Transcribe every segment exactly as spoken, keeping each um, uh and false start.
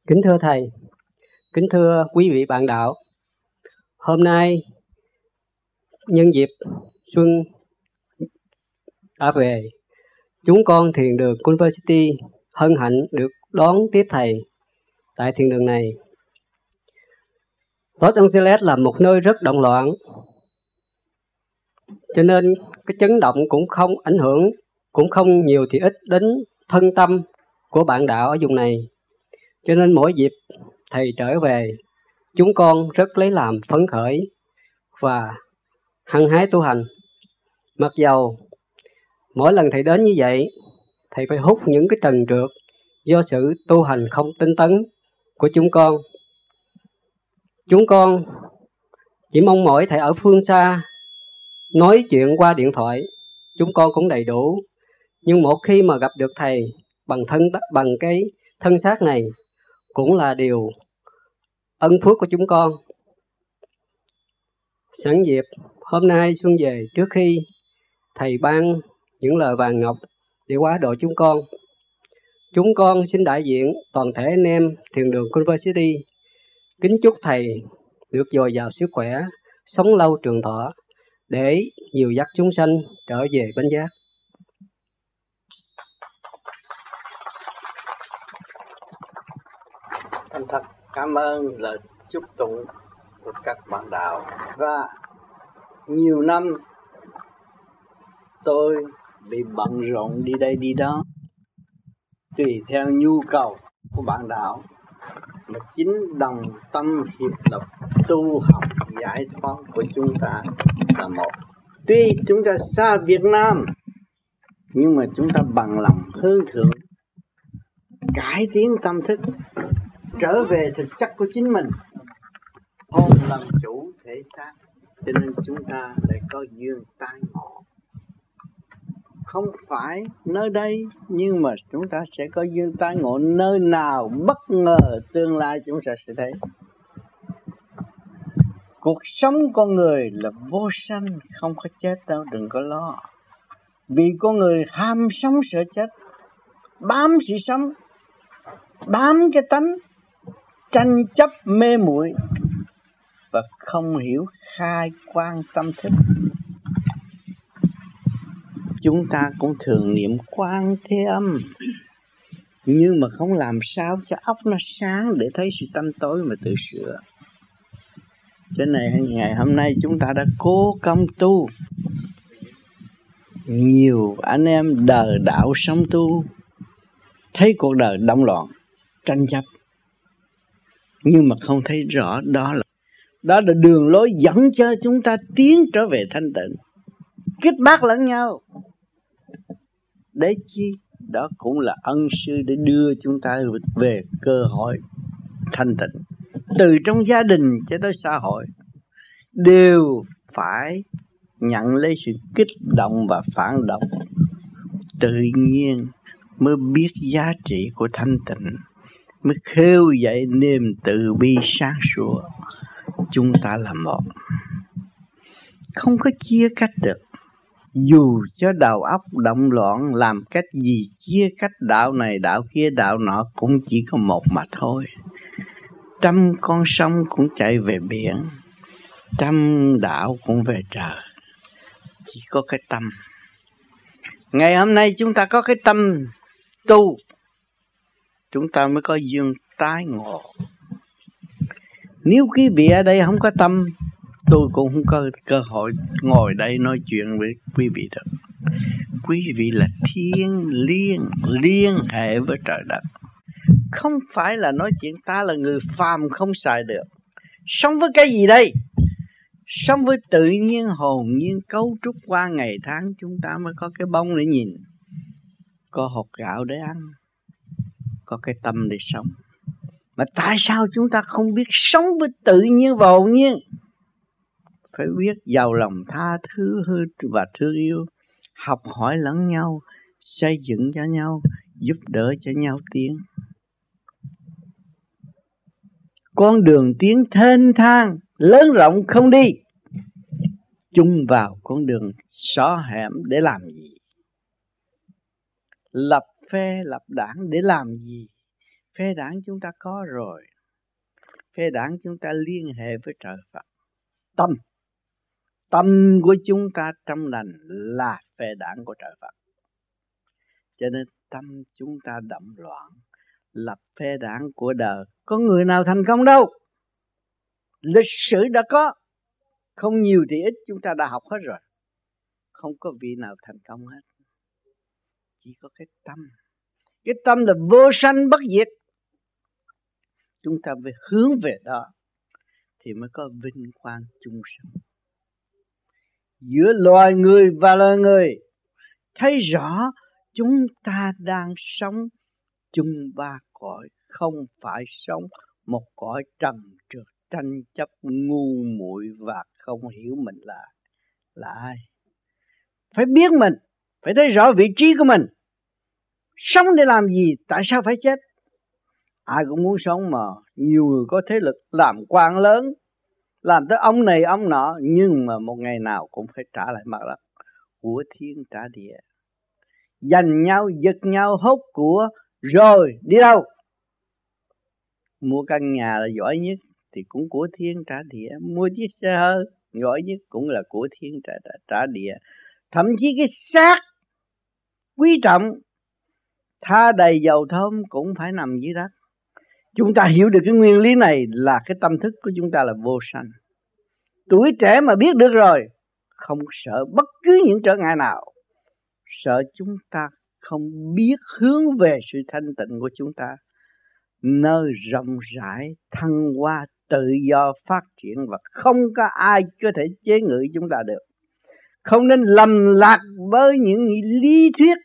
Kính thưa Thầy, kính thưa quý vị bạn đạo, hôm nay nhân dịp xuân đã về, chúng con Thiền đường University hân hạnh được đón tiếp Thầy tại thiền đường này. Los Angeles là một nơi rất động loạn, cho nên cái chấn động cũng không ảnh hưởng, cũng không nhiều thì ít đến thân tâm của bạn đạo ở vùng này. Cho nên mỗi dịp Thầy trở về, chúng con rất lấy làm phấn khởi và hăng hái tu hành. Mặc dầu mỗi lần Thầy đến như vậy, Thầy phải hút những cái trần trượt do sự tu hành không tinh tấn của chúng con. Chúng con chỉ mong mỏi Thầy ở phương xa, nói chuyện qua điện thoại, chúng con cũng đầy đủ. Nhưng một khi mà gặp được Thầy bằng thân bằng cái thân xác này, cũng là điều ân phước của chúng con. Sẵn dịp hôm nay xuân về, trước khi Thầy ban những lời vàng ngọc để hóa độ chúng con, chúng con xin đại diện toàn thể anh em Thiền đường University kính chúc Thầy được dồi dào sức khỏe, sống lâu trường thọ, để dìu dắt chúng sanh trở về bến giác. Thành thật cảm ơn lời chúc tụng của các bạn đạo. Và nhiều năm tôi bị bận rộn đi đây đi đó, tùy theo nhu cầu của bạn đạo, mà chính đồng tâm hiệp lực tu học giải thoát của chúng ta là một. Tuy chúng ta xa Việt Nam, nhưng mà chúng ta bằng lòng hướng thượng, cải tiến tâm thức, trở về thực chất của chính mình, hồn làm chủ thể xác. Cho nên chúng ta lại có duyên tai ngộ. Không phải nơi đây, nhưng mà chúng ta sẽ có duyên tai ngộ nơi nào bất ngờ tương lai chúng ta sẽ thấy. Cuộc sống con người là vô sanh, không có chết đâu, đừng có lo. Vì con người ham sống sợ chết, bám sự sống, bám cái tánh, tranh chấp mê muội và không hiểu khai quang tâm thức. Chúng ta cũng thường niệm Quan Thế Âm, nhưng mà không làm sao cho óc nó sáng để thấy sự tâm tối mà tự sửa. Cho nên ngày hôm nay chúng ta đã cố công tu. Nhiều anh em đời đạo sống tu, thấy cuộc đời động loạn, tranh chấp, nhưng mà không thấy rõ đó là đó là đường lối dẫn cho chúng ta tiến trở về thanh tịnh, kết bác lẫn nhau. Để chi? Đó cũng là ân sư để đưa chúng ta về cơ hội thanh tịnh. Từ trong gia đình cho tới xã hội đều phải nhận lấy sự kích động và phản động. Tự nhiên mới biết giá trị của thanh tịnh, mới khêu dậy niềm từ bi sáng sủa. Chúng ta là một, không có chia cách được. Dù cho đầu óc động loạn làm cách gì, chia cách đạo này đạo kia đạo nọ, cũng chỉ có một mà thôi. Trăm con sông cũng chạy về biển, trăm đạo cũng về trời. Chỉ có cái tâm. Ngày hôm nay chúng ta có cái tâm tu, chúng ta mới có duyên tái ngộ. Nếu quý vị ở đây không có tâm, tôi cũng không có cơ hội ngồi đây nói chuyện với quý vị được. Quý vị là thiên liên, liên hệ với trời đất. Không phải là nói chuyện ta là người phàm không xài được. Sống với cái gì đây? Sống với tự nhiên, hồn nhiên, cấu trúc qua ngày tháng, chúng ta mới có cái bông để nhìn, có hột gạo để ăn, có cái tâm để sống. Mà tại sao chúng ta không biết sống với tự nhiên và hồn nhiên? Phải biết giàu lòng tha thứ và thương yêu, học hỏi lẫn nhau, xây dựng cho nhau, giúp đỡ cho nhau tiến. Con đường tiến thênh thang, lớn rộng không đi, chung vào con đường xó hẻm để làm gì? Lập phe lập đảng để làm gì? Phế đảng chúng ta có rồi. Phế đảng chúng ta liên hệ với trời Phật. Tâm. Tâm của chúng ta trong lành là phế đảng của trời Phật. Cho nên tâm chúng ta đậm loạn, lập phế đảng của đời. Có người nào thành công đâu. Lịch sử đã có. Không nhiều thì ít chúng ta đã học hết rồi. Không có vị nào thành công hết. Chỉ có cái tâm. Cái tâm là vô sanh bất diệt. Chúng ta phải hướng về đó thì mới có vinh quang chung sống. Giữa loài người và loài người thấy rõ chúng ta đang sống chung ba cõi, không phải sống một cõi trần trượt tranh chấp ngu muội và không hiểu mình là là ai. Phải biết mình, phải thấy rõ vị trí của mình. Sống để làm gì? Tại sao phải chết? Ai cũng muốn sống mà. Nhiều người có thế lực làm quan lớn, làm tới ông này ông nọ, nhưng mà một ngày nào cũng phải trả lại mặt đất. Của thiên trả địa. Giành nhau, giật nhau, hốt của, rồi đi đâu? Mua căn nhà là giỏi nhất thì cũng của thiên trả địa. Mua chiếc xe hơi giỏi nhất cũng là của thiên trả, trả, trả địa. Thậm chí cái xác quý trọng, tha đầy dầu thơm cũng phải nằm dưới đất. Chúng ta hiểu được cái nguyên lý này là cái tâm thức của chúng ta là vô sanh. Tuổi trẻ mà biết được rồi, không sợ bất cứ những trở ngại nào. Sợ chúng ta không biết hướng về sự thanh tịnh của chúng ta. Nơi rộng rãi, thăng hoa, tự do phát triển và không có ai có thể chế ngự chúng ta được. Không nên lầm lạc với những lý thuyết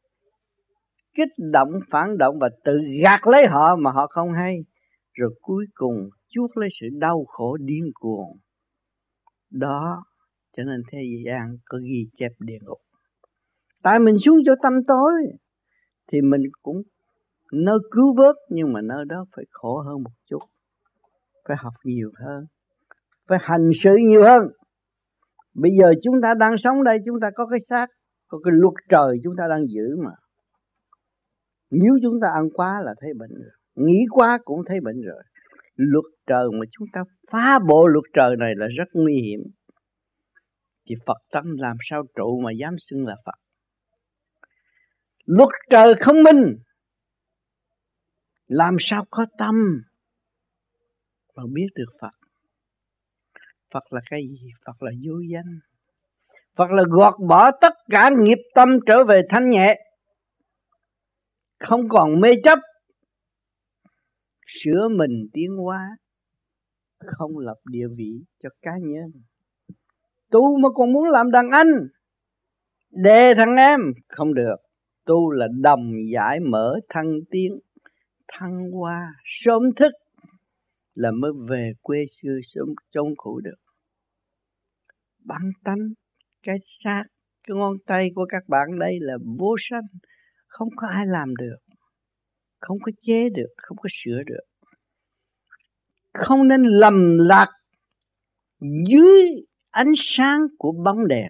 kích động, phản động và tự gạt lấy họ mà họ không hay. Rồi cuối cùng chuốc lấy sự đau khổ điên cuồng. Đó, cho nên thế gian có ghi chép địa ngục. Tại mình xuống chỗ tâm tối thì mình cũng nơi cứu vớt, nhưng mà nơi đó phải khổ hơn một chút. Phải học nhiều hơn, phải hành sự nhiều hơn. Bây giờ chúng ta đang sống đây, chúng ta có cái xác, có cái luật trời chúng ta đang giữ mà. Nếu chúng ta ăn quá là thấy bệnh rồi, nghĩ quá cũng thấy bệnh rồi. Luật trời mà chúng ta phá bộ luật trời này là rất nguy hiểm. Thì Phật tâm làm sao trụ mà dám xưng là Phật? Luật trời không minh, làm sao có tâm mà biết được Phật? Phật là cái gì? Phật là vô danh. Phật là gọt bỏ tất cả nghiệp tâm trở về thanh nhẹ, không còn mê chấp, sửa mình tiến hóa, không lập địa vị cho cá nhân. Tu mà còn muốn làm đàn anh, đè thằng em, không được. Tu là đồng giải mở thăng tiến, thăng hoa, sớm thức là mới về quê xưa sớm chống khổ được. Bản tánh, cái xác, cái ngón tay của các bạn đây là vô sanh, không có ai làm được, không có chế được, không có sửa được. Không nên lầm lạc dưới ánh sáng của bóng đèn.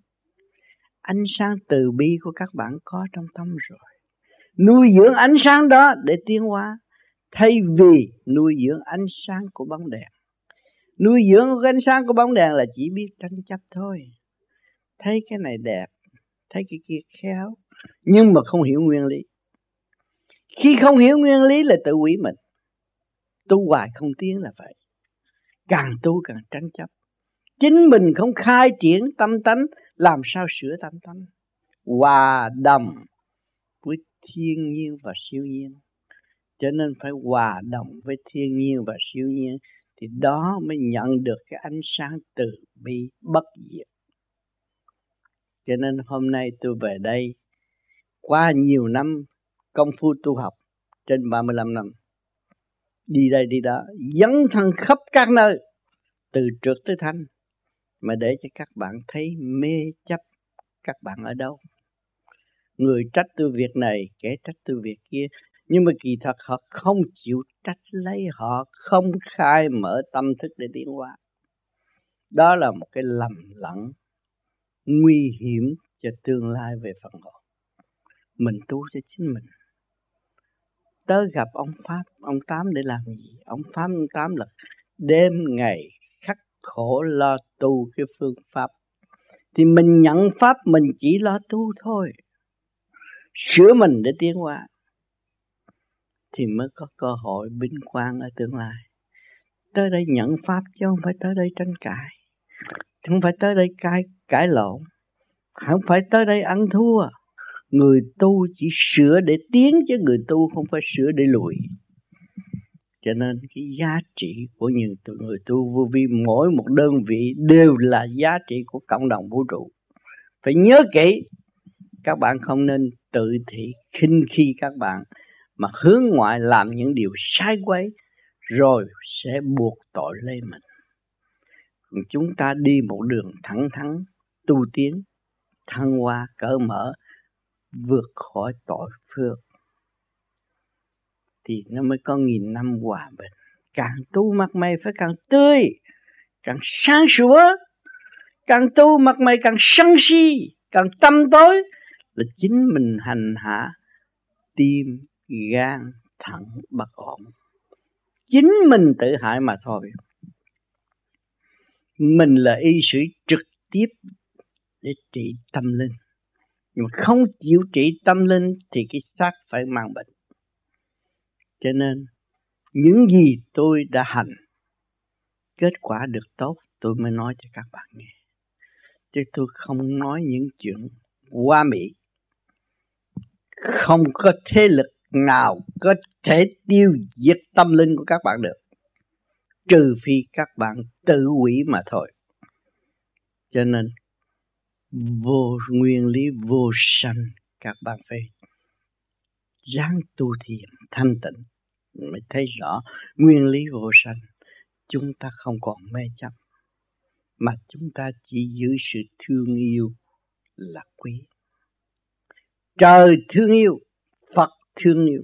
Ánh sáng từ bi của các bạn có trong tâm rồi. Nuôi dưỡng ánh sáng đó để tiến hóa, thay vì nuôi dưỡng ánh sáng của bóng đèn. Nuôi dưỡng cái ánh sáng của bóng đèn là chỉ biết tranh chấp thôi. Thấy cái này đẹp, thấy cái kia khéo, nhưng mà không hiểu nguyên lý. Khi không hiểu nguyên lý là tự hủy mình. Tu hoài không tiến là vậy. Càng tu càng tranh chấp. Chính mình không khai triển tâm tánh, làm sao sửa tâm tánh? Hòa đồng với thiên nhiên và siêu nhiên. Cho nên phải hòa đồng với thiên nhiên và siêu nhiên, thì đó mới nhận được cái ánh sáng từ bi bất diệt. Cho nên hôm nay tôi về đây, qua nhiều năm công phu tu học, trên ba mươi lăm năm, đi đây đi đó, dấn thân khắp các nơi, từ trượt tới thanh, mà để cho các bạn thấy mê chấp các bạn ở đâu. Người trách tôi việc này, kẻ trách tôi việc kia, nhưng mà kỳ thật họ không chịu trách lấy, họ không khai mở tâm thức để tiến hóa. Đó là một cái lầm lẫn nguy hiểm cho tương lai về phần hồn. Mình tu cho chính mình. tới gặp ông Pháp, ông Tám để làm gì? Ông Pháp, ông Tám là đêm ngày khắc khổ lo tu cái phương pháp. Thì mình nhận pháp mình chỉ lo tu thôi, sửa mình để tiến hóa, thì mới có cơ hội vinh quang ở tương lai. Tới đây nhận pháp chứ không phải tới đây tranh cãi, không phải tới đây cãi cãi lộn, không phải tới đây ăn thua. Người tu chỉ sửa để tiến chứ người tu không phải sửa để lùi. Cho nên cái giá trị của những người tu vô vi, mỗi một đơn vị đều là giá trị của cộng đồng vũ trụ. Phải nhớ kỹ, các bạn không nên tự thị khinh khi các bạn mà hướng ngoại làm những điều sai quấy, rồi sẽ buộc tội lên mình. Còn chúng ta đi một đường thẳng thắn, tu tiến, thăng hoa, cởi mở, vượt khỏi tội phước, thì nó mới có nghìn năm hòa bình. Càng tu mặt mày phải càng tươi, càng sáng sủa. Càng tu mặt mày càng sân si, càng tâm tối, là chính mình hành hạ tim, gan, thận bất ổn. Chính mình tự hại mà thôi. Mình là y sĩ trực tiếp để trị tâm linh, nhưng mà không chịu trị tâm linh thì cái xác phải mang bệnh. Cho nên những gì tôi đã hành, kết quả được tốt, tôi mới nói cho các bạn nghe. Chứ tôi không nói những chuyện hoa mỹ. Không có thế lực nào có thể tiêu diệt tâm linh của các bạn được, trừ phi các bạn tự hủy mà thôi. Cho nên vô nguyên lý vô sanh, các bạn phải ráng tu thiền thanh tịnh mới thấy rõ nguyên lý vô sanh. Chúng ta không còn mê chấp, mà chúng ta chỉ giữ sự thương yêu là quý. Trời thương yêu, Phật thương yêu,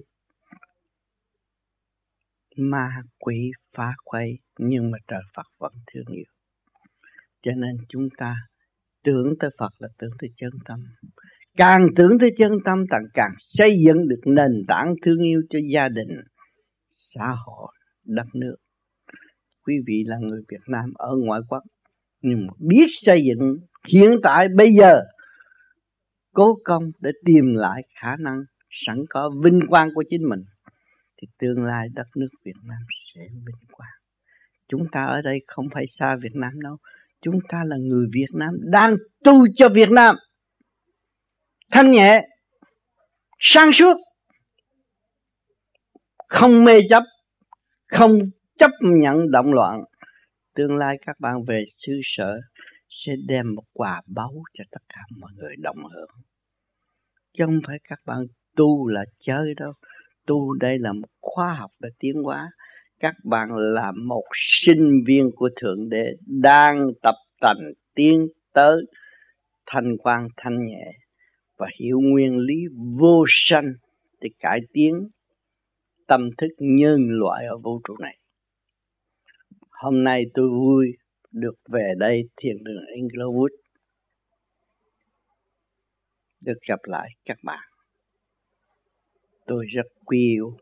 ma quỷ phá quấy, nhưng mà trời Phật vẫn thương yêu. Cho nên chúng ta tưởng tới Phật là tưởng tới chân tâm. Càng tưởng tới chân tâm, càng càng xây dựng được nền tảng thương yêu cho gia đình, xã hội, đất nước. Quý vị là người Việt Nam ở ngoại quốc, nhưng mà biết xây dựng hiện tại bây giờ, cố công để tìm lại khả năng sẵn có vinh quang của chính mình, thì tương lai đất nước Việt Nam sẽ vinh quang. Chúng ta ở đây không phải xa Việt Nam đâu. Chúng ta là người Việt Nam đang tu cho Việt Nam. Thanh nhẹ, sáng suốt, không mê chấp, không chấp nhận động loạn. Tương lai các bạn về xứ sở sẽ đem một quà báu cho tất cả mọi người đồng hưởng. Chứ không phải các bạn tu là chơi đâu. Tu đây là một khoa học để tiến hóa. Các bạn là một sinh viên của Thượng Đế đang tập tành tiến tới thanh quan thanh nhẹ và hiểu nguyên lý vô sanh để cải tiến tâm thức nhân loại ở vũ trụ này. Hôm nay tôi vui được về đây thiền đường Inglewood, được gặp lại các bạn. Tôi rất quý yêu.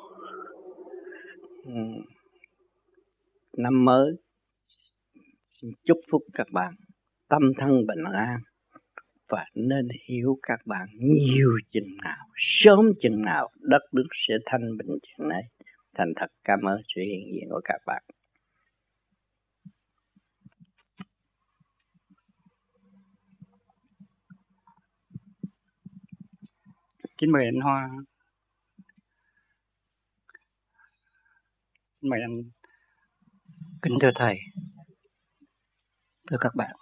Năm mới xin chúc phúc các bạn tâm thân bình an, và nên hiểu các bạn nhiều chừng nào, sớm chừng nào đất nước sẽ thanh bình chừng này. Thành thật cảm ơn sự hiện diện của các bạn. Kính mời anh Hoa. Mời anh. Kính thưa thầy, thưa các bạn,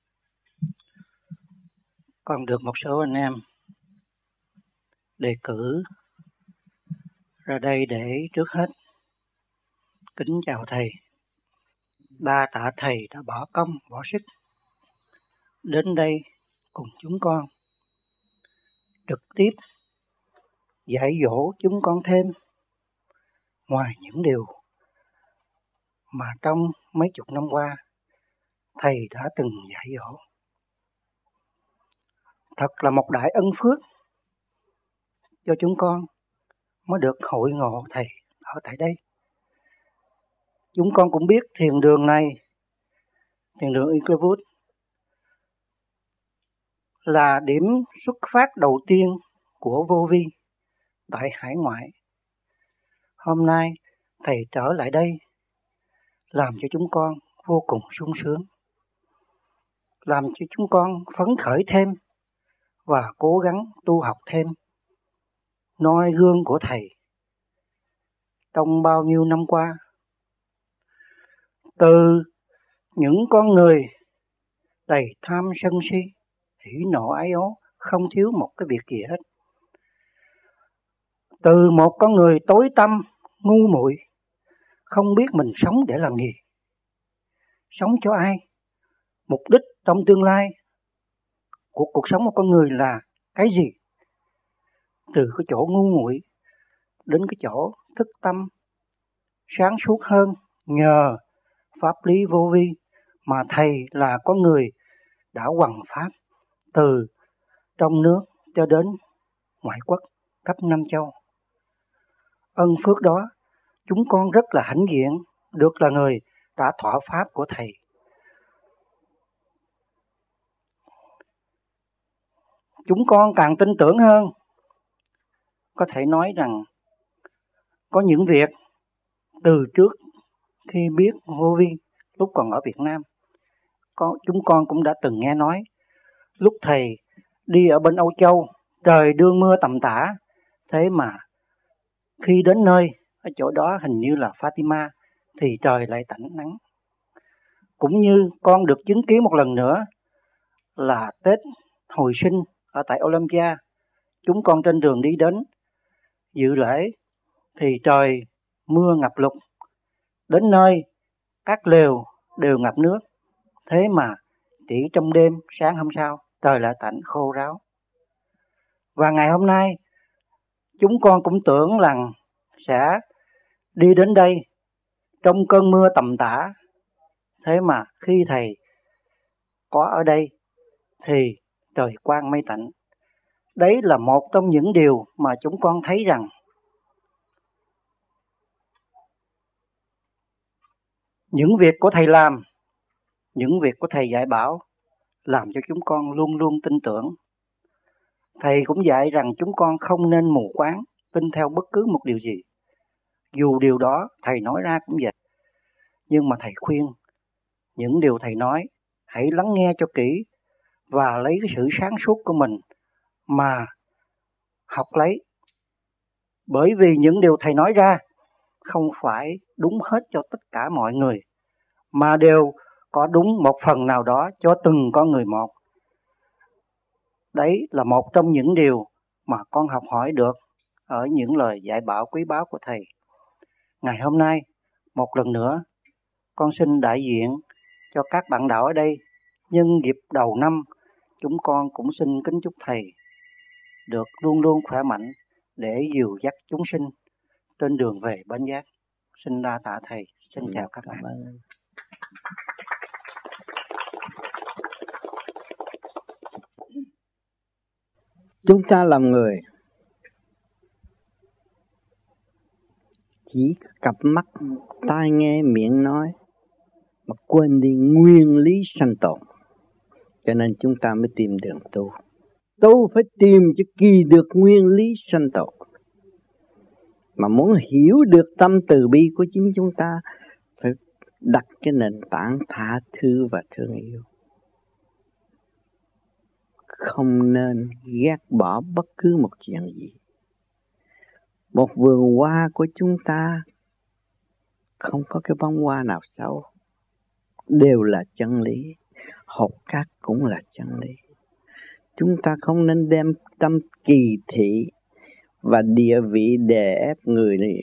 còn được một số anh em đề cử ra đây để trước hết kính chào thầy, đa tạ thầy đã bỏ công bỏ sức đến đây cùng chúng con trực tiếp dạy dỗ chúng con thêm, ngoài những điều mà trong mấy chục năm qua thầy đã từng dạy dỗ. Thật là một đại ân phước cho chúng con mới được hội ngộ thầy ở tại đây. Chúng con cũng biết thiền đường này, thiền đường Inglewood là điểm xuất phát đầu tiên của vô vi tại hải ngoại. Hôm nay thầy trở lại đây làm cho chúng con vô cùng sung sướng, làm cho chúng con phấn khởi thêm và cố gắng tu học thêm, noi gương của thầy trong bao nhiêu năm qua. Từ những con người đầy tham sân si, hỉ nộ ái ố, không thiếu một cái việc gì hết. Từ một con người tối tăm, ngu muội, không biết mình sống để làm gì, sống cho ai, mục đích trong tương lai của cuộc sống của con người là cái gì. Từ cái chỗ ngu muội đến cái chỗ thức tâm, sáng suốt hơn nhờ pháp lý vô vi mà thầy là có người đã hoằng pháp từ trong nước cho đến ngoại quốc khắp năm châu. Ân phước đó chúng con rất là hãnh diện được là người đã thọ pháp của thầy. Chúng con càng tin tưởng hơn. Có thể nói rằng có những việc từ trước khi biết vô vi lúc còn ở Việt Nam, có, chúng con cũng đã từng nghe nói. Lúc thầy đi ở bên Âu Châu, trời đương mưa tầm tã, thế mà khi đến nơi, ở chỗ đó hình như là Fatima, thì trời lại tạnh nắng. Cũng như con được chứng kiến một lần nữa là Tết hồi sinh ở tại Olympia, chúng con trên đường đi đến dự lễ thì trời mưa ngập lụt, đến nơi các lều đều ngập nước, thế mà chỉ trong đêm sáng hôm sau trời lại tạnh khô ráo. Và ngày hôm nay chúng con cũng tưởng rằng sẽ đi đến đây trong cơn mưa tầm tã, thế mà khi thầy có ở đây thì trời quang mây tạnh. Đấy là một trong những điều mà chúng con thấy rằng những việc của thầy làm, những việc của thầy dạy bảo làm cho chúng con luôn luôn tin tưởng. Thầy cũng dạy rằng chúng con không nên mù quáng tin theo bất cứ một điều gì. Dù điều đó thầy nói ra cũng vậy. Nhưng mà thầy khuyên những điều thầy nói hãy lắng nghe cho kỹ và lấy cái sự sáng suốt của mình mà học lấy. Bởi vì những điều thầy nói ra không phải đúng hết cho tất cả mọi người, mà đều có đúng một phần nào đó cho từng con người một. Đấy là một trong những điều mà con học hỏi được ở những lời dạy bảo quý báu của thầy. Ngày hôm nay, một lần nữa, con xin đại diện cho các bạn đạo ở đây, nhân dịp đầu năm, chúng con cũng xin kính chúc thầy được luôn luôn khỏe mạnh để dìu dắt chúng sinh trên đường về bến giác. Xin đa tạ thầy, xin ừ, chào các bạn. Ơn. Chúng ta làm người chỉ cặp mắt, tai nghe, miệng nói mà quên đi nguyên lý sanh tồn. Cho nên chúng ta mới tìm đường tu. Tu phải tìm cho kỳ được nguyên lý sanh tồn. Mà muốn hiểu được tâm từ bi của chính chúng ta phải đặt cái nền tảng tha thứ và thương yêu. Không nên ghét bỏ bất cứ một chuyện gì. Một vườn hoa của chúng ta không có cái bông hoa nào xấu, đều là chân lý. Hột cát cũng là chân lý. Chúng ta không nên đem tâm kỳ thị và địa vị đè ép người này.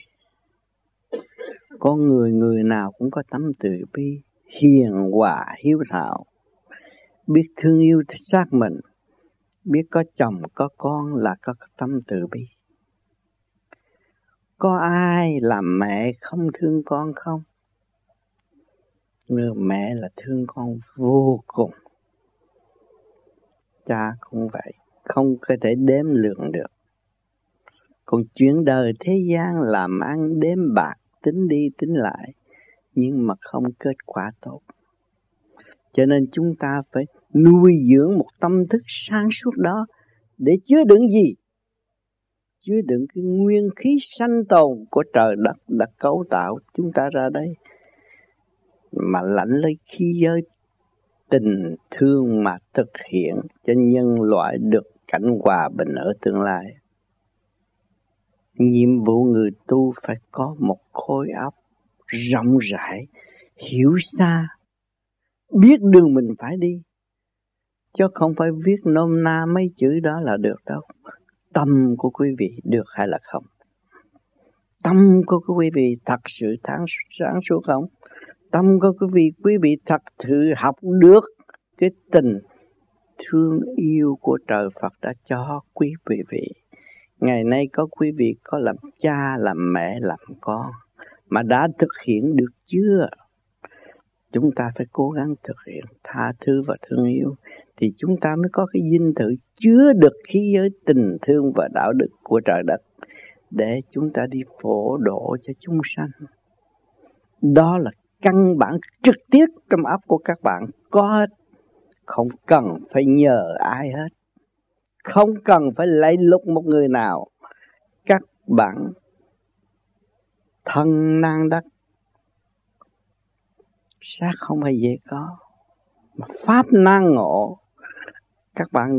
Có người người nào cũng có tâm từ bi, hiền hòa hiếu thảo, biết thương yêu xác mình, biết có chồng có con là có tâm từ bi. Có ai làm mẹ không thương con không? Người mẹ là thương con vô cùng. Cha cũng vậy, không có thể đếm lượng được. Còn chuyện đời thế gian làm ăn đếm bạc, tính đi tính lại, nhưng mà không kết quả tốt. Cho nên chúng ta phải nuôi dưỡng một tâm thức sáng suốt đó để chứa đựng gì? Chứa đựng cái nguyên khí sanh tồn của trời đất đã cấu tạo chúng ta ra đây. Mà lãnh lấy khí giới tình thương mà thực hiện cho nhân loại được cảnh hòa bình ở tương lai. Nhiệm vụ người tu phải có một khối óc rộng rãi, hiểu xa, biết đường mình phải đi. Chứ không phải viết nôm na mấy chữ đó là được đâu. Tâm của quý vị được hay là không? Tâm của quý vị thật sự sáng suốt không? Tâm của quý vị, quý vị thật sự học được cái tình thương yêu của trời Phật đã cho quý vị. Ngày nay có quý vị có làm cha, làm mẹ, làm con mà đã thực hiện được chưa? Chúng ta phải cố gắng thực hiện tha thứ và thương yêu thì chúng ta mới có cái dinh thự chứa được khí giới tình thương và đạo đức của trời đất để chúng ta đi phổ độ cho chúng sanh. Đó là căn bản trực tiếp trong óc của các bạn có hết. Không cần phải nhờ ai hết. Không cần phải lấy lục một người nào. Các bạn thân nan đắc. Xác không phải dễ có. Mà pháp nan ngộ. Các bạn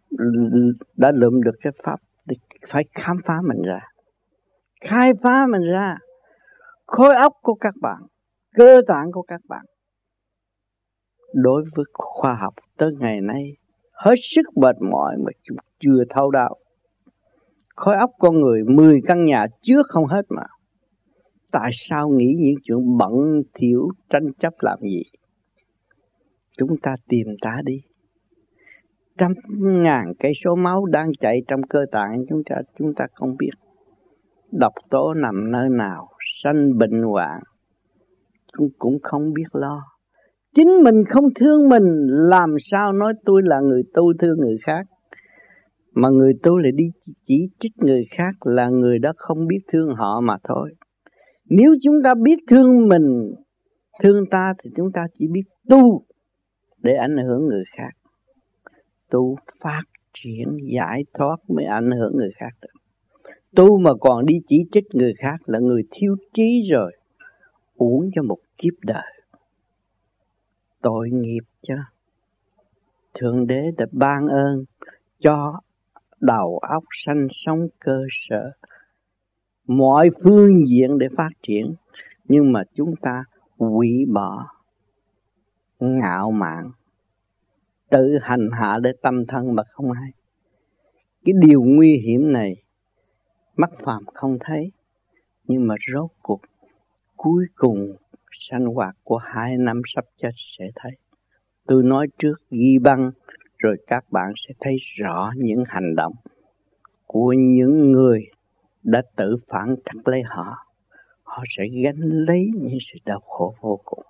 đã lượm được cái pháp thì phải khám phá mình ra. Khai phá mình ra. Khối óc của các bạn, cơ tạng của các bạn. Đối với khoa học tới ngày nay hết sức mệt mỏi mà chúng chưa thấu đạo. Khối óc con người mười căn nhà chứa không hết mà. Tại sao nghĩ những chuyện bận thiểu tranh chấp làm gì? Chúng ta tìm ta đi. Trăm ngàn cây số máu đang chạy trong cơ tạng chúng ta, chúng ta không biết. Độc tố nằm nơi nào, sanh bệnh hoạn, cũng, cũng không biết lo. Chính mình không thương mình, làm sao nói tôi là người tu thương người khác. Mà người tu lại đi chỉ trích người khác là người đó không biết thương họ mà thôi. Nếu chúng ta biết thương mình, thương ta thì chúng ta chỉ biết tu để ảnh hưởng người khác. Tu phát triển giải thoát mới ảnh hưởng người khác được. Tu mà còn đi chỉ trích người khác là người thiếu trí rồi. Uổng cho một kiếp đời. Tội nghiệp chứ. Thượng Đế đã ban ơn cho đầu óc sanh sống cơ sở. Mọi phương diện để phát triển. Nhưng mà chúng ta hủy bỏ. Ngạo mạn. Tự hành hạ để tâm thân mà không hay. Cái điều nguy hiểm này mắt phàm không thấy, nhưng mà rốt cuộc cuối cùng sanh hoạt của hai năm sắp chết sẽ thấy. Tôi nói trước ghi băng rồi các bạn sẽ thấy rõ những hành động của những người đã tự phản trắc lấy họ. Họ sẽ gánh lấy những sự đau khổ vô cùng.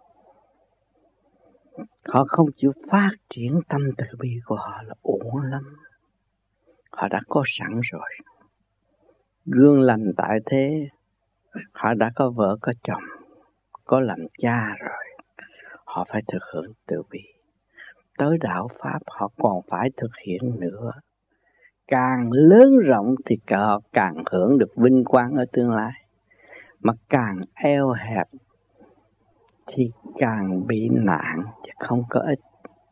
Họ không chịu phát triển tâm từ bi của họ là uổng lắm. Họ đã có sẵn rồi. Gương lành tại thế, họ đã có vợ có chồng, có làm cha rồi. Họ phải thực hiện từ bi. Tới đạo Pháp họ còn phải thực hiện nữa. Càng lớn rộng thì họ càng hưởng được vinh quang ở tương lai. Mà càng eo hẹp thì càng bị nạn chứ không có ích.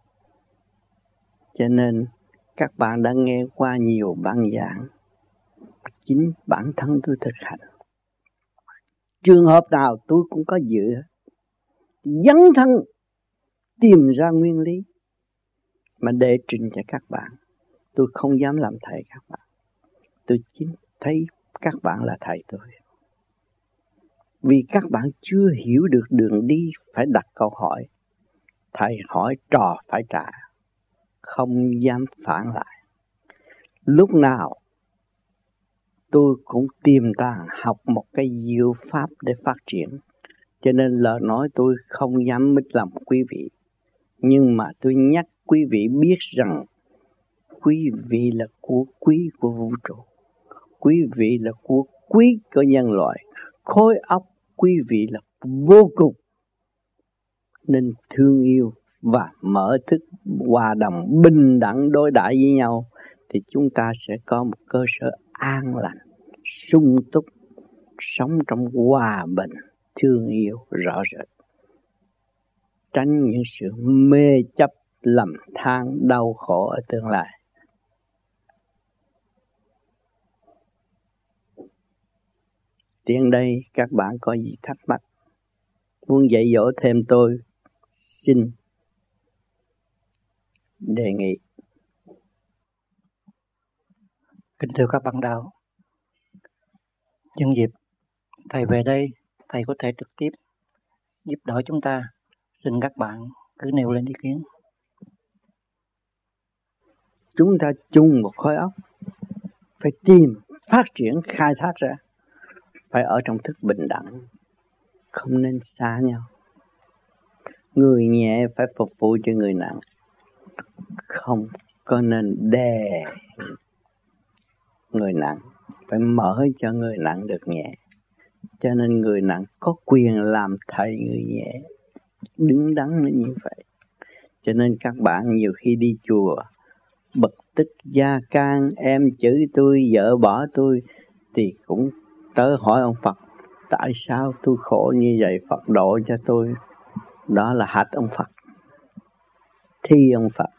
Cho nên các bạn đã nghe qua nhiều băng giảng. Chính bản thân tôi thực hành. Trường hợp nào tôi cũng có dự. Dấn thân tìm ra nguyên lý mà đệ trình cho các bạn. Tôi không dám làm thầy các bạn. Tôi chính thấy các bạn là thầy tôi. Vì các bạn chưa hiểu được đường đi phải đặt câu hỏi. Thầy hỏi trò phải trả. Không dám phản lại. Lúc nào tôi cũng tìm ta học một cái diệu pháp để phát triển. Cho nên lời nói tôi không dám mít lòng quý vị. Nhưng mà tôi nhắc quý vị biết rằng quý vị là của quý của vũ trụ. quý vị là của quý của nhân loại, khối óc quý vị là vô cùng, nên thương yêu và mở thức hòa đồng bình đẳng đối đãi với nhau, thì chúng ta sẽ có một cơ sở an lành, sung túc, sống trong hòa bình, thương yêu rõ rệt, tránh những sự mê chấp, lầm than, đau khổ ở tương lai. Tiện đây các bạn có gì thắc mắc, muốn dạy dỗ thêm tôi, xin đề nghị. Kính thưa các bạn đạo, nhân dịp Thầy về đây, Thầy có thể trực tiếp giúp đỡ chúng ta. Xin các bạn cứ nêu lên ý kiến. Chúng ta chung một khối óc, phải tìm, phát triển, khai thác ra, phải ở trong thức bình đẳng, không nên xa nhau. Người nhẹ phải phục vụ cho người nặng, không có nên đè người nặng, phải mở cho người nặng được nhẹ. Cho nên người nặng có quyền làm thầy người nhẹ, đứng đắn như vậy. Cho nên các bạn nhiều khi đi chùa bực tức gia can, em chửi tôi, vợ bỏ tôi, thì cũng tới hỏi ông Phật, tại sao tôi khổ như vậy, Phật độ cho tôi. Đó là hạch ông Phật, thi ông Phật.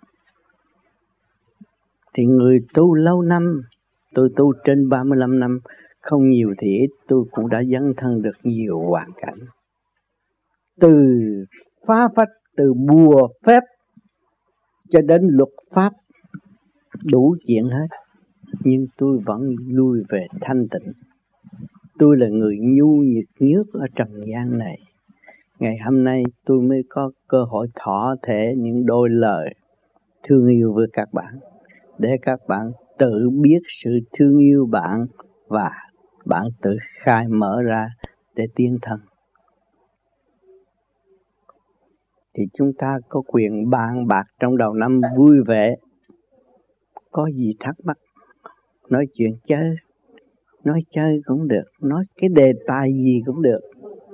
Thì người tu lâu năm, tôi tu trên ba mươi lăm năm, không nhiều thì ít, tôi cũng đã dấn thân được nhiều hoàn cảnh. Từ phá phách, từ bùa phép cho đến luật pháp, đủ chuyện hết. Nhưng tôi vẫn lui về thanh tịnh. Tôi là người nhu nhược nhất ở trần gian này. Ngày hôm nay tôi mới có cơ hội thọ thể những đôi lời thương yêu với các bạn, để các bạn tự biết sự thương yêu bạn và bạn tự khai mở ra để tiến thân. Thì chúng ta có quyền bàn bạc trong đầu năm vui vẻ. Có gì thắc mắc, nói chuyện chơi, nói chơi cũng được, nói cái đề tài gì cũng được.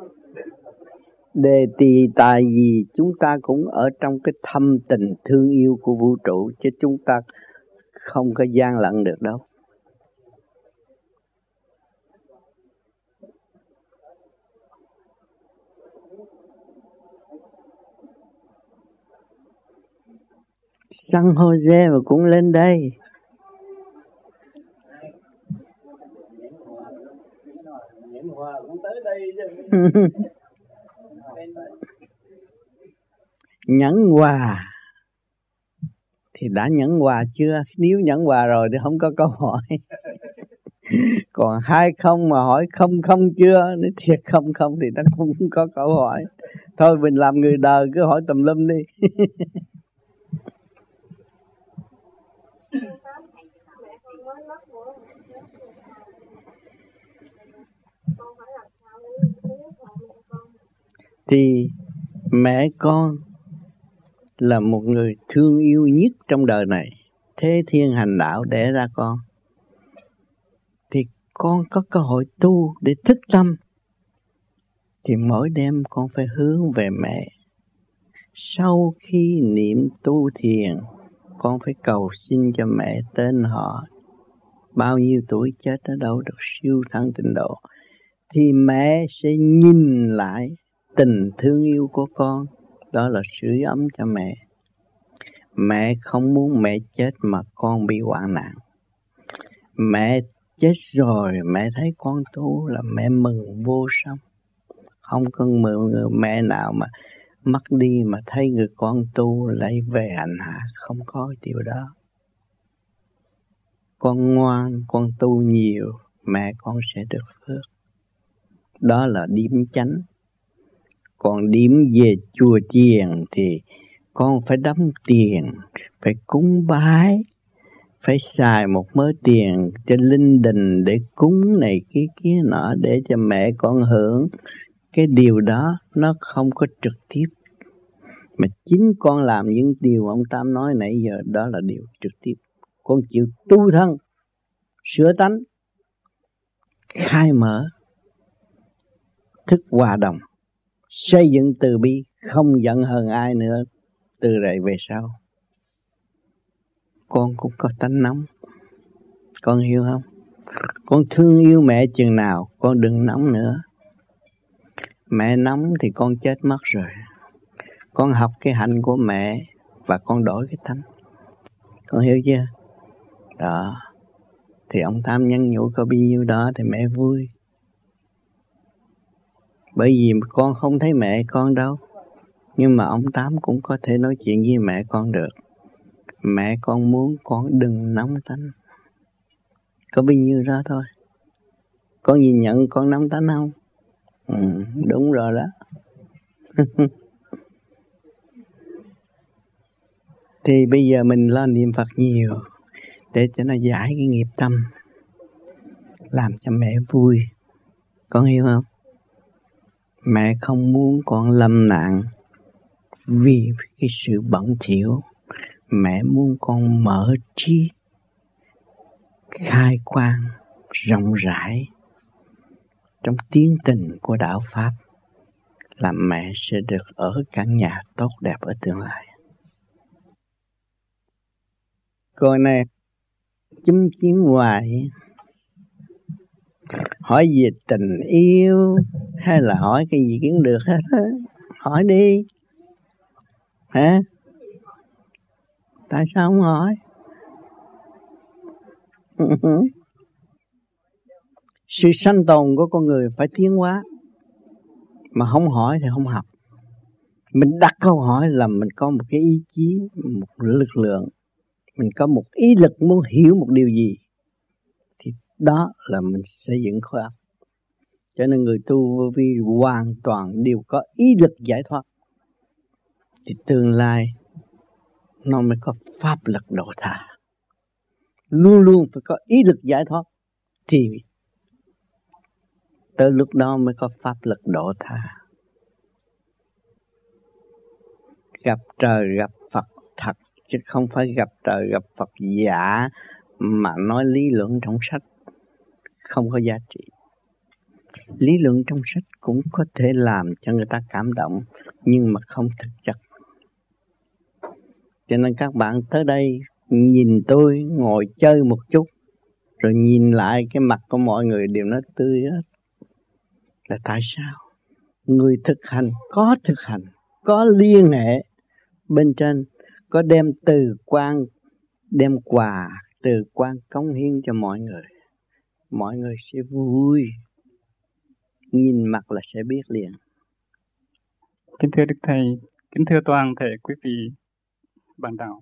Đề tì tài gì chúng ta cũng ở trong cái thâm tình thương yêu của vũ trụ, chứ chúng ta không có gian lận được đâu. San Jose mà cũng lên đây. Nhẫn Hòa cũng tới đây chứ. Nhẫn Hòa thì đã nhẫn hòa chưa? Nếu nhẫn hòa rồi thì không có câu hỏi. Còn hai không mà hỏi không không chưa, nếu thiệt không không thì nó cũng có câu hỏi. Thôi mình làm người đời cứ hỏi tùm lum đi. Thì mẹ con là một người thương yêu nhất trong đời này, thế thiên hành đạo đẻ ra con, thì con có cơ hội tu để thức tâm, thì mỗi đêm con phải hướng về mẹ. Sau khi niệm tu thiền, con phải cầu xin cho mẹ tên họ, bao nhiêu tuổi chết ở đâu được siêu thăng tịnh độ, thì mẹ sẽ nhìn lại tình thương yêu của con, đó là sưởi ấm cho mẹ. Mẹ không muốn mẹ chết mà con bị hoạn nạn. Mẹ chết rồi, mẹ thấy con tu là mẹ mừng vô song. Không có người mẹ nào mà mất đi mà thấy người con tu lại về hành hạ, không có điều đó. Con ngoan, con tu nhiều, mẹ con sẽ được phước. Đó là điểm chánh. Còn điểm về chùa chiền thì con phải đóng tiền, phải cúng bái, phải xài một mớ tiền trên linh đình để cúng này kia kia nọ để cho mẹ con hưởng. Cái điều đó nó không có trực tiếp, mà chính con làm những điều ông Tam nói nãy giờ, đó là điều trực tiếp. Con chịu tu thân, sửa tánh, khai mở, thức hòa đồng, xây dựng từ bi, không giận hờn ai nữa. Từ rồi về sau con cũng có tánh nóng, con hiểu không? Con thương yêu mẹ chừng nào, con đừng nóng nữa. Mẹ nóng thì con chết mất rồi. Con học cái hạnh của mẹ và con đổi cái tánh. Con hiểu chưa? Đó. Thì ông Tám nhắn nhủ có bao nhiêu đó thì mẹ vui. Bởi vì con không thấy mẹ con đâu. Nhưng mà ông Tám cũng có thể nói chuyện với mẹ con được. Mẹ con muốn con đừng nóng tánh. Có bao nhiêu đó thôi. Con nhìn nhận con nóng tánh không? Ừ, đúng rồi đó. Thì bây giờ mình lo niệm Phật nhiều để cho nó giải cái nghiệp tâm, làm cho mẹ vui. Con hiểu không? Mẹ không muốn con lâm nạn vì cái sự bẩn thỉu. Mẹ muốn con mở trí, khai quang, rộng rãi trong tiến trình của đạo Pháp, là mẹ sẽ được ở căn nhà tốt đẹp ở tương lai. Cô này chúm chím hoài, hỏi về tình yêu hay là hỏi cái gì cũng được hết á. Hỏi đi. Hả? Tại sao không hỏi? Sự sanh tồn của con người phải tiến hóa. Mà không hỏi thì không học. Mình đặt câu hỏi là mình có một cái ý chí, một lực lượng. Mình có một ý lực muốn hiểu một điều gì. Thì đó là mình xây dựng khối óc. Cho nên người tu vô vi hoàn toàn đều có ý lực giải thoát. Thì tương lai nó mới có pháp lực độ tha. Luôn luôn phải có ý lực giải thoát. Thì tới lúc đó mới có pháp lực độ tha. Gặp trời gặp Phật thật, chứ không phải gặp trời gặp Phật giả mà nói lý luận trong sách không có giá trị. Lý luận trong sách cũng có thể làm cho người ta cảm động, nhưng mà không thực chất. Cho nên các bạn tới đây nhìn tôi ngồi chơi một chút, rồi nhìn lại cái mặt của mọi người đều nói tươi hết. Là tại sao? Người thực hành có thực hành, có liên hệ bên trên, có đem từ quan, đem quà, từ quan cống hiến cho mọi người. Mọi người sẽ vui. Nhìn mặt là sẽ biết liền. Kính thưa Đức Thầy, kính thưa toàn thể quý vị bạn đạo.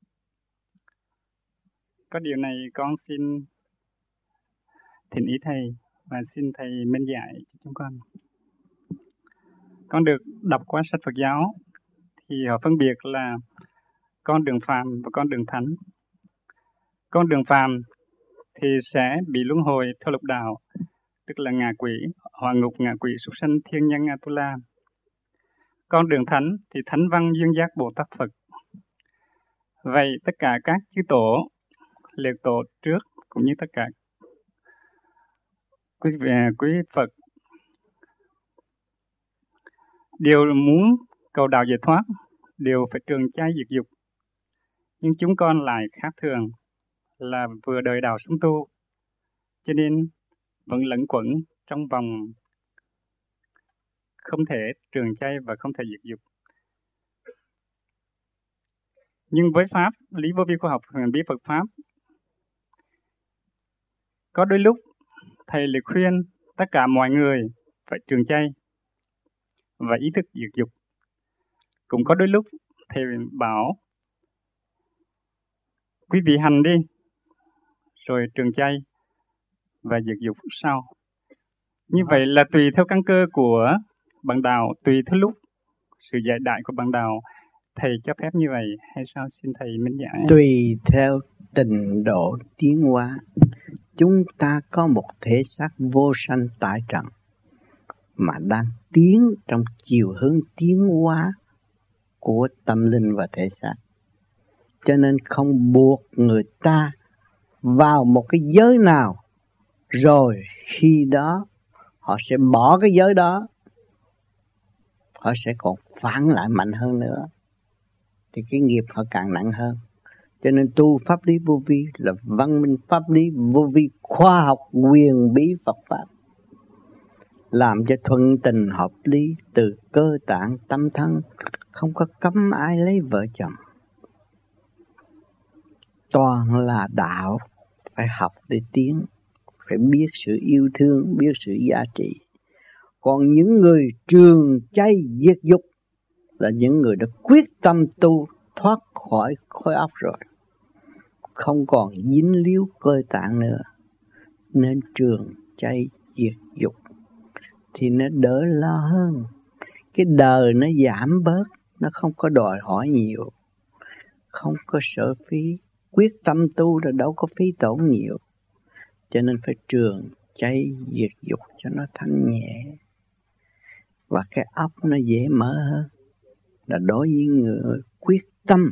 Có điều này con xin thỉnh ý Thầy và xin Thầy minh dạy cho chúng con. Con được đọc qua sách Phật giáo thì họ phân biệt là con đường phàm và con đường thánh. Con đường phàm thì sẽ bị luân hồi theo lục đạo, tức là ngạ quỷ, hỏa ngục, ngạ quỷ, súc sanh, thiên nhân, Atula. Con đường thánh thì thánh văn duyên giác Bồ Tát Phật. Vậy tất cả các chư tổ, liệt tổ trước cũng như tất cả quý quý Phật đều muốn cầu đạo giải thoát, đều phải trường trai diệt dục. Nhưng chúng con lại khác thường, là vừa đời đạo sống tu, cho nên vẫn lẫn quẩn trong vòng không thể trường chay và không thể diệt dục. Nhưng với Pháp, lý vô vi khoa học huyền bí Phật Pháp, có đôi lúc Thầy lại khuyên tất cả mọi người phải trường chay và ý thức diệt dục. Cũng có đôi lúc Thầy bảo quý vị hành đi, rồi trường chay và diệt dục sau. Như vậy là tùy theo căn cơ của bạn đạo, tùy theo lúc sự dạy đại của bạn đạo, Thầy cho phép như vậy hay sao? Xin Thầy minh giải. Tùy theo trình độ tiến hóa, chúng ta có một thể xác vô sanh tại trần mà đang tiến trong chiều hướng tiến hóa của tâm linh và thể xác. Cho nên không buộc người ta vào một cái giới nào Rồi khi đó họ sẽ bỏ cái giới đó, họ sẽ còn phản lại mạnh hơn nữa, thì cái nghiệp họ càng nặng hơn. Cho nên tu pháp lý vô vi là văn minh pháp lý vô vi, khoa học quyền bí Phật pháp, làm cho thuận tình hợp lý từ cơ tạng tâm thân, không có cấm ai lấy vợ chồng. Toàn là đạo, phải học để tiến, phải biết sự yêu thương, biết sự giá trị. Còn những người trường chay diệt dục là những người đã quyết tâm tu thoát khỏi khối óc rồi, không còn dính líu cơ tạng nữa, nên trường chay diệt dục thì nó đỡ lo hơn. Cái đời nó giảm bớt, nó không có đòi hỏi nhiều, không có sợ phí. Quyết tâm tu là đâu có phí tổn nhiều, cho nên phải trường chay diệt dục cho nó thanh nhẹ, và cái óc nó dễ mở hơn. Là đối với người quyết tâm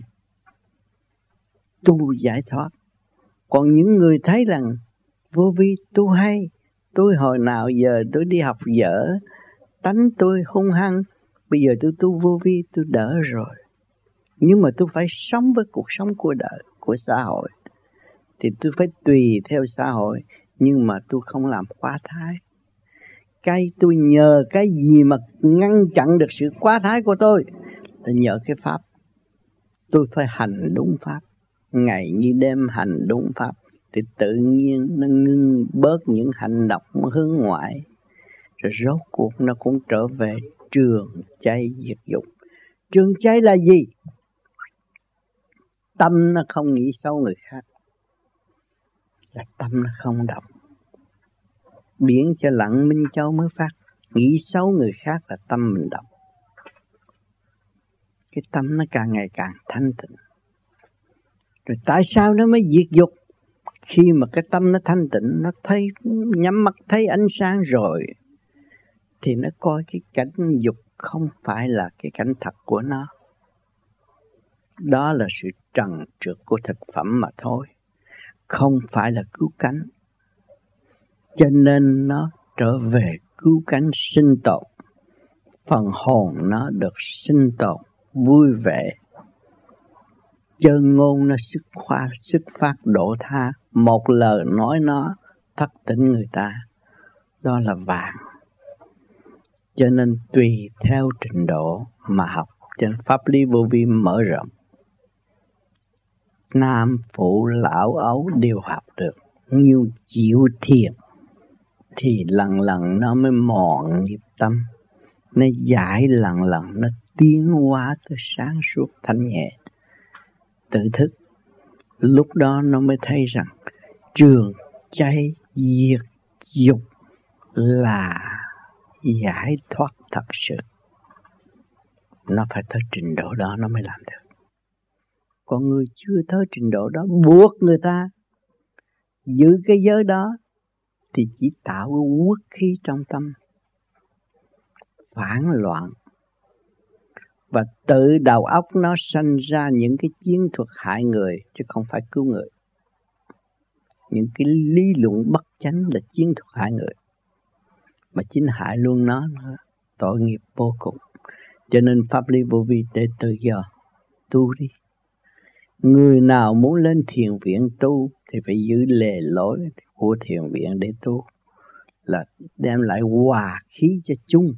tu giải thoát. Còn những người thấy rằng vô vi tu hay, tôi hồi nào giờ tôi đi học dở, tánh tôi hung hăng, bây giờ tôi tu vô vi tôi đỡ rồi. Nhưng mà tôi phải sống với cuộc sống của đời, của xã hội, thì tôi phải tùy theo xã hội, nhưng mà tôi không làm quá thái. Cái tôi nhờ cái gì mà ngăn chặn được sự quá thái của tôi? Là nhờ cái pháp. Tôi phải hành đúng pháp, ngày như đêm hành đúng pháp, thì tự nhiên nó ngưng bớt những hành động hướng ngoại, rồi rốt cuộc nó cũng trở về trường chay diệt dục. Trường chay là gì? Tâm nó không nghĩ xấu người khác, là tâm nó không động. Biển cho lặng Minh Châu mới phát. Nghĩ xấu người khác là tâm mình động. Cái tâm nó càng ngày càng thanh tịnh. Rồi tại sao nó mới diệt dục? Khi mà cái tâm nó thanh tịnh, nó thấy, nhắm mắt thấy ánh sáng rồi, thì nó coi cái cảnh dục không phải là cái cảnh thật của nó. Đó là sự trần trượt của thực phẩm mà thôi, không phải là cứu cánh. Cho nên nó trở về cứu cánh sinh tồn. Phần hồn nó được sinh tồn vui vẻ. Chân ngôn nó xuất phát, xuất phát độ tha. Một lời nói nó thất tỉnh người ta. Đó là vàng. Cho nên tùy theo trình độ mà học. Trên pháp lý vô vi mở rộng, nam phụ lão ấu đều học được. Nhưng chịu thiền thì lần lần nó mới mòn nghiệp tâm, nó giải lần lần, nó tiến hóa tới sáng suốt thanh nhẹ, tự thức. Lúc đó nó mới thấy rằng trường chay diệt dục là giải thoát thật sự. Nó phải tới trình độ đó nó mới làm được. Còn người chưa tới trình độ đó, buộc người ta giữ cái giới đó, thì chỉ tạo cái uất khí trong tâm, phản loạn, và tự đầu óc nó sanh ra những cái chiến thuật hại người, chứ không phải cứu người. Những cái lý luận bất chánh là chiến thuật hại người, mà chính hại luôn nó, tội nghiệp vô cùng. Cho nên pháp lý vô vi để tự do tu đi. Người nào muốn lên thiền viện tu thì phải giữ lề lối của thiền viện để tu, là đem lại hòa khí cho chung.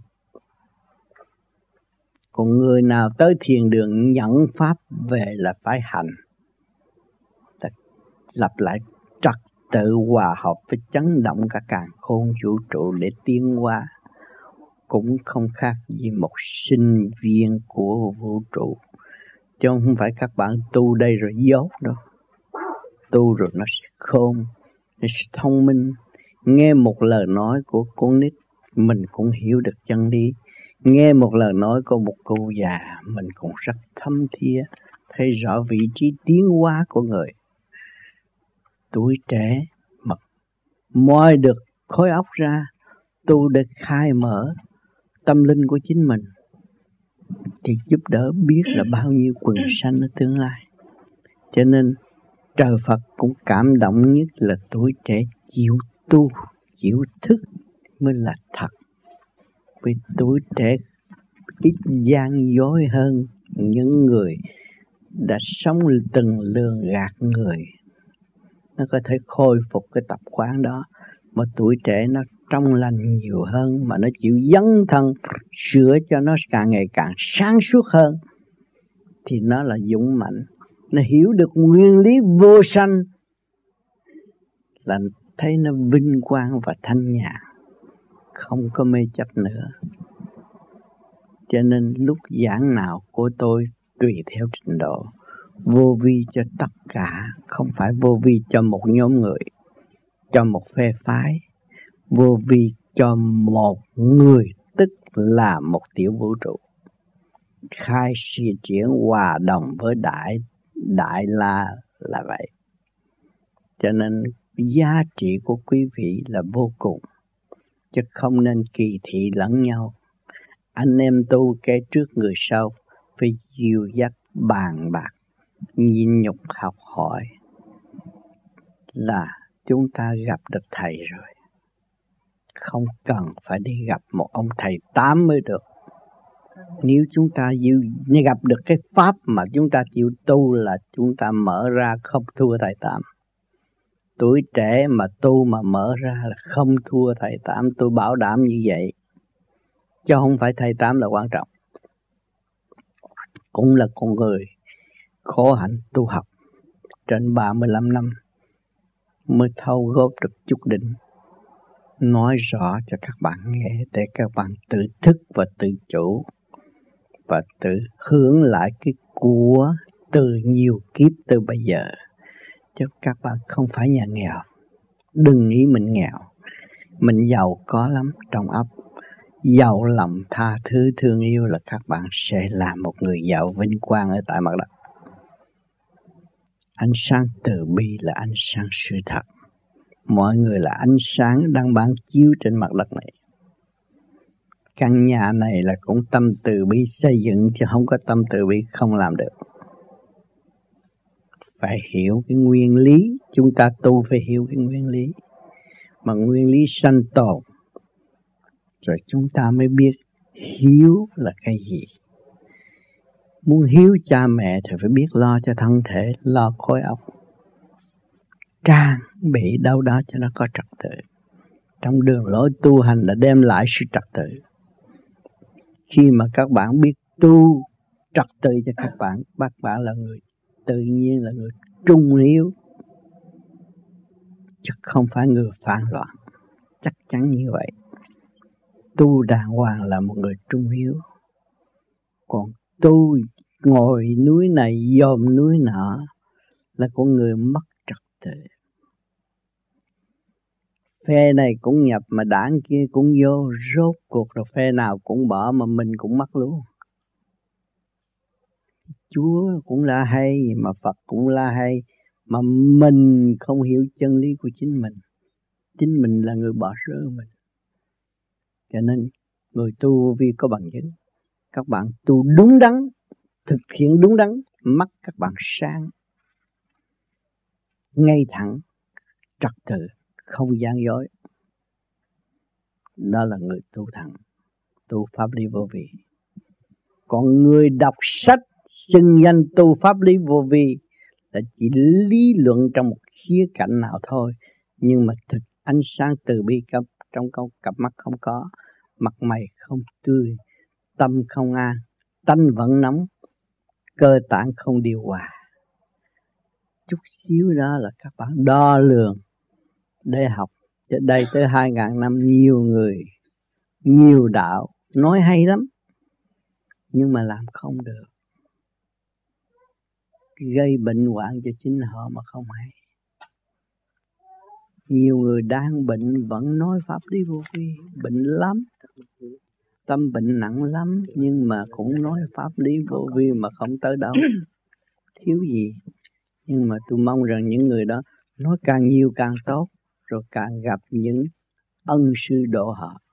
Còn người nào tới thiền đường nhận pháp về là phải hành, lập lại trật tự hòa hợp với chấn động cả càn khôn vũ trụ để tiến hóa, cũng không khác gì một sinh viên của vũ trụ. Chứ không phải các bạn tu đây rồi dốt đâu. Tu rồi nó sẽ khôn, nó sẽ thông minh. Nghe một lời nói của con nít, mình cũng hiểu được chân lý. Nghe một lời nói của một cô già, mình cũng rất thâm thía, thấy rõ vị trí tiến hóa của người. Tuổi trẻ mà moi được khối óc ra, tu để khai mở tâm linh của chính mình, thì giúp đỡ biết là bao nhiêu quần sanh ở tương lai. Cho nên trời Phật cũng cảm động nhất là tuổi trẻ chịu tu chịu thức mới là thật. Vì tuổi trẻ ít gian dối hơn những người đã sống từng lường gạt người. Nó có thể khôi phục cái tập quán đó. Mà tuổi trẻ nó trong lành nhiều hơn, mà nó chịu dấn thân sửa cho nó càng ngày càng sáng suốt hơn, thì nó là dũng mạnh. Nó hiểu được nguyên lý vô sanh là thấy nó vinh quang và thanh nhàn, không có mê chấp nữa. Cho nên lúc giảng nào của tôi tùy theo trình độ, vô vi cho tất cả, không phải vô vi cho một nhóm người, cho một phe phái, vô vi cho một người, tức là một tiểu vũ trụ khai si triển hòa đồng với đại đại la là vậy. Cho nên giá trị của quý vị là vô cùng, chứ không nên kỳ thị lẫn nhau. Anh em tu kẻ trước người sau, phải dìu dắt bàn bạc, nhịn nhục học hỏi là chúng ta gặp được thầy rồi. Không cần phải đi gặp một ông thầy tám mới được. Nếu chúng ta dìu, gặp được cái pháp mà chúng ta chịu tu là chúng ta mở ra không thua thầy tám. Tuổi trẻ mà tu mà mở ra là không thua thầy tám, tôi bảo đảm như vậy. Chứ không phải thầy tám là quan trọng. Cũng là con người khổ hạnh tu học trên ba mươi lăm năm mới thâu góp được chút đỉnh. Nói rõ cho các bạn nghe để các bạn tự thức và tự chủ và tự hướng lại cái của từ nhiều kiếp từ bây giờ. Chứ các bạn không phải nhà nghèo. Đừng nghĩ mình nghèo. Mình giàu có lắm trong óc. Giàu lòng tha thứ thương yêu là các bạn sẽ là một người giàu vinh quang ở tại mặt đất. Ánh sáng từ bi là ánh sáng sự thật. Mọi người là ánh sáng đang ban chiếu trên mặt đất này. Căn nhà này là cũng tâm từ bi xây dựng, chứ không có tâm từ bi không làm được. Phải hiểu cái nguyên lý, chúng ta tu phải hiểu cái nguyên lý. Mà nguyên lý sanh tồn, rồi chúng ta mới biết hiếu là cái gì. Muốn hiếu cha mẹ thì phải biết lo cho thân thể, lo khối óc, trang bị đâu đó cho nó có trật tự. Trong đường lối tu hành là đem lại sự trật tự. Khi mà các bạn biết tu trật tự cho các bạn, các bạn là người tự nhiên, là người trung hiếu, chứ không phải người phản loạn. Chắc chắn như vậy. Tu đàng hoàng là một người trung hiếu. Còn tu ngồi núi này dòm núi nọ là con người mất trật tự. Phe này cũng nhập mà đảng kia cũng vô, rốt cuộc rồi phe nào cũng bỏ mà mình cũng mất luôn. Chúa cũng là hay, mà Phật cũng là hay, mà mình không hiểu chân lý của chính mình. Chính mình là người bỏ rơi mình. Cho nên người tu vì có bằng chứng. Các bạn tu đúng đắn, thực hiện đúng đắn, mắt các bạn sáng, ngay thẳng, trật tự, không gian dối. Đó là người tu thẳng, tu pháp lý vô vi. Còn người đọc sách xưng danh tu pháp lý vô vi là chỉ lý luận trong một khía cạnh nào thôi, nhưng mà thực ánh sáng từ bi cấp trong câu cặp mắt không có, mặt mày không tươi, tâm không an, tánh vẫn nóng, cơ tạng không điều hòa. Chút xíu đó là các bạn đo lường để học. Từ đây tới hai ngàn năm nhiều người, nhiều đạo nói hay lắm, nhưng mà làm không được, gây bệnh hoạn cho chính họ mà không hay. Nhiều người đang bệnh vẫn nói pháp lý vô vi, bệnh lắm, tâm bệnh nặng lắm, nhưng mà cũng nói pháp lý vô vi mà không tới đâu. Thiếu gì? Nhưng mà tôi mong rằng những người đó nói càng nhiều càng tốt, rồi càng gặp những ân sư độ họ.